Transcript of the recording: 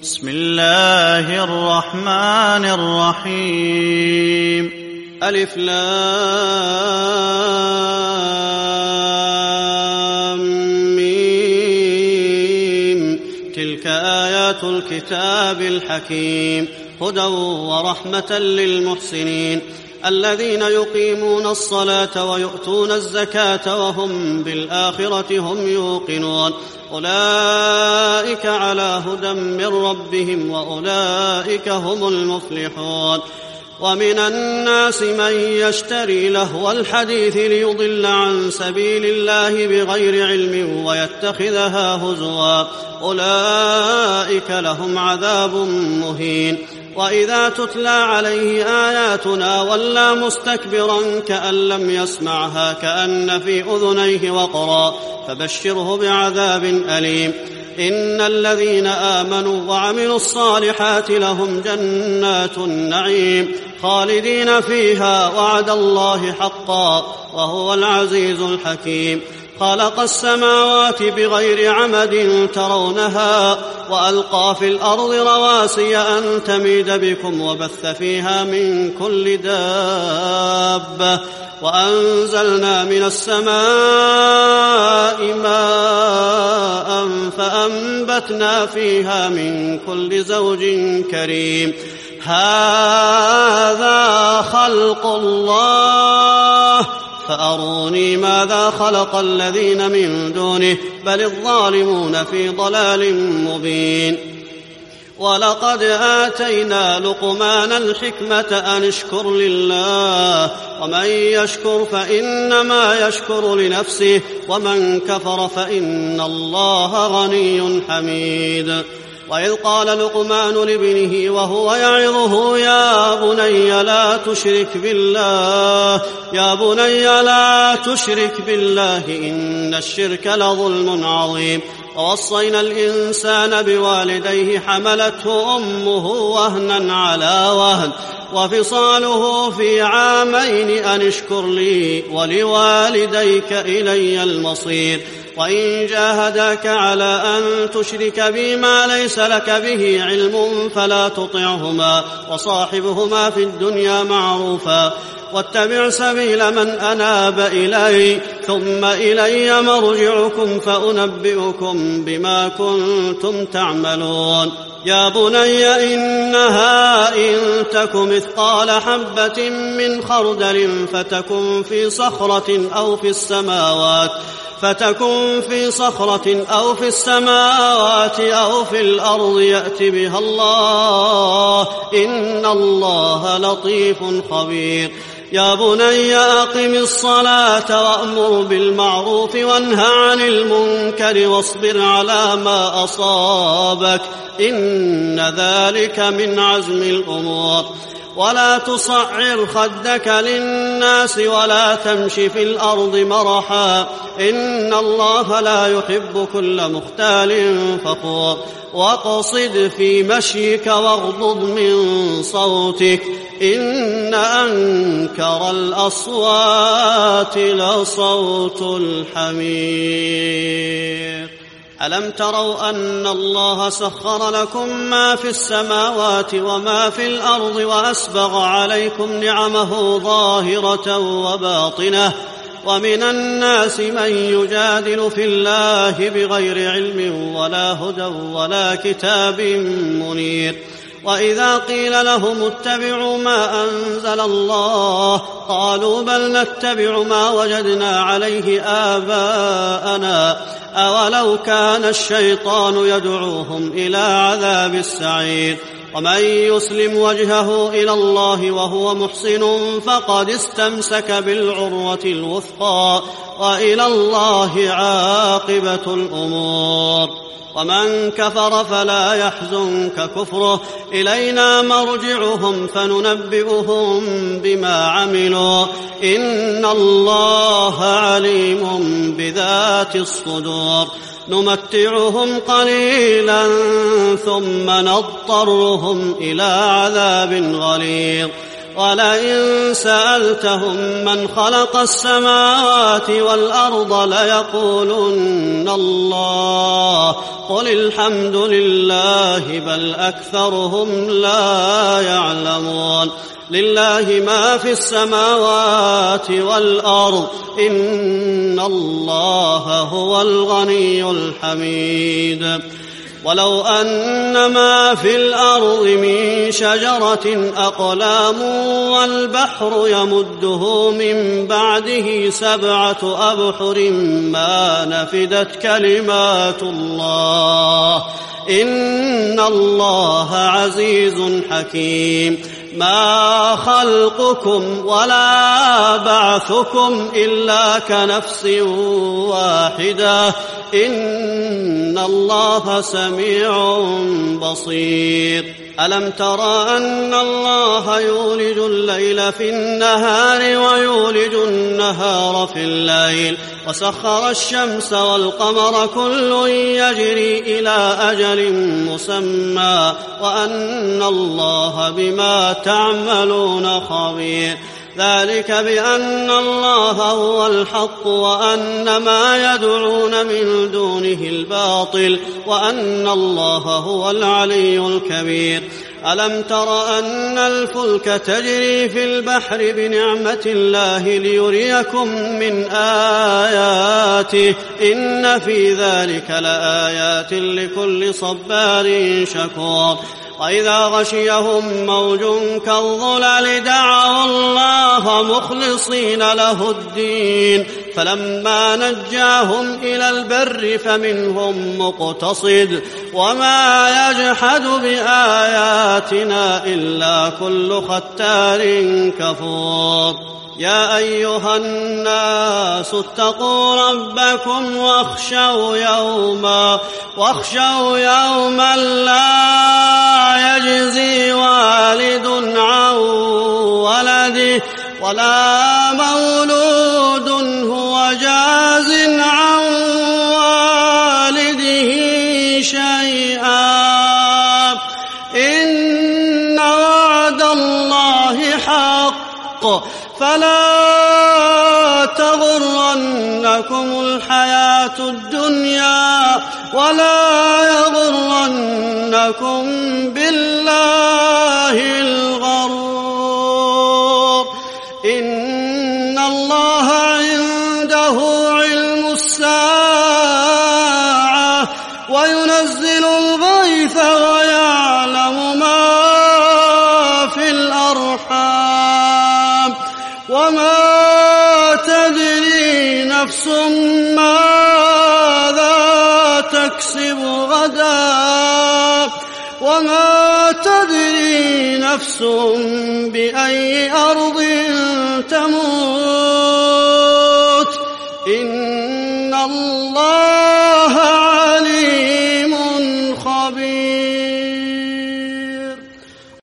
بسم الله الرحمن الرحيم. ألف لام ميم. تلك آيات الكتاب الحكيم هدى ورحمة للمحسنين الذين يقيمون الصلاة ويؤتون الزكاة وهم بالآخرة هم يوقنون أولئك على هدى من ربهم وأولئك هم المفلحون. ومن الناس من يشتري لهو الحديث ليضل عن سبيل الله بغير علم ويتخذها هزوا أولئك لهم عذاب مهين. وإذا تتلى عليه آياتنا ولى مستكبرا كأن لم يسمعها كأن في أذنيه وقرا فبشره بعذاب أليم. إن الذين آمنوا وعملوا الصالحات لهم جنات النعيم خالدين فيها وعد الله حقا وهو العزيز الحكيم. خلق السماوات بغير عمد ترونها وألقى في الأرض رواسي أن تميد بكم وبث فيها من كل دابة وأنزلنا من السماء ماء فأنبتنا فيها من كل زوج كريم. هذا خلق الله فأروني ماذا خلق الذين من دونه بل الظالمون في ضلال مبين. ولقد آتينا لقمان الحكمة أن اشكر لله ومن يشكر فإنما يشكر لنفسه ومن كفر فإن الله غني حميد. وإذ قال لقمان لابنه وهو يعظه يا بني لا تشرك بالله إن الشرك لظلم عظيم. ووصينا الإنسان بوالديه حملته أمه وهنا على وهن وفصاله في عامين أن اشكر لي ولوالديك إلي المصير. وإن جاهداك على أن تشرك بي ما ليس لك به علم فلا تطعهما وصاحبهما في الدنيا معروفا واتبع سبيل من أناب إلي ثم إلي مرجعكم فأنبئكم بما كنتم تعملون. يا بني إنها إن تك مثقال حبة من خردل فتكن في صخرة أو في السماوات أو في الأرض يأت بها الله إن الله لطيف خبير. يا بني أقم الصلاة وأمر بالمعروف وانه عن المنكر واصبر على ما أصابك إن ذلك من عزم الأمور. ولا تصعر خدك للناس ولا تمش في الأرض مرحا إن الله لا يحب كل مختال فخور. واقصد في مشيك واغضض من صوتك إن أنكر الأصوات لصوت الحمير. ألم تروا أن الله سخر لكم ما في السماوات وما في الأرض وأسبغ عليكم نعمه ظاهرة وباطنة ومن الناس من يجادل في الله بغير علم ولا هدى ولا كتاب منير. وإذا قيل لهم اتبعوا ما أنزل الله قالوا بل نتبع ما وجدنا عليه آباءنا أولو كان الشيطان يدعوهم إلى عذاب السعير. ومن يسلم وجهه إلى الله وهو محسن فقد استمسك بالعروة الوثقى وإلى الله عاقبة الأمور. ومن كفر فلا يحزنك كفره إلينا مرجعهم فننبئهم بما عملوا إن الله عليم بذات الصدور. نمتعهم قليلا ثم نضطرهم إلى عذاب غليظ. ولئن سألتهم من خلق السماوات والأرض ليقولن الله قل الحمد لله بل أكثرهم لا يعلمون لله ما في السماوات والأرض إن الله هو الغني الحميد ولو أن ما في الأرض من شجرة أقلام والبحر يمده من بعده 7 أبحر ما نفدت كلمات الله إن الله عزيز حكيم ما خلقكم ولا بعثكم إلا كنفس واحدة إن الله سميع بصير ألم تر أن الله يولج الليل في النهار ويولج النهار في الليل وسخر الشمس والقمر كل يجري إلى أجل مسمى وأن الله بما تعملون خبير ذلك بأن الله هو الحق وأن ما يدعون من دونه الباطل وأن الله هو العلي الكبير ألم تر أن الفلك تجري في البحر بنعمة الله ليريكم من آياته إن في ذلك لآيات لكل صبار شكور وإذا غشيهم موج كالظلل دعوا الله مخلصين له الدين فلما نجاهم إلى البر فمنهم مقتصد وما يجحد بآياتنا إلا كل ختار كفور يا أيها الناس اتقوا ربكم واخشوا يوما لا يجزي والد عن ولده ولا مولود هو جاز عن والده شيئا إن وعد الله حق فلا تغرنكم الحياة الدنيا ولا يغرنكم بالله الغرور إن الله عنده علم الساعة وينزل الغيث ويعلم ما في الأرحام وما تدري نفس ماذا تكسب غدا وما تدري نفس بأي أرض تموت إن الله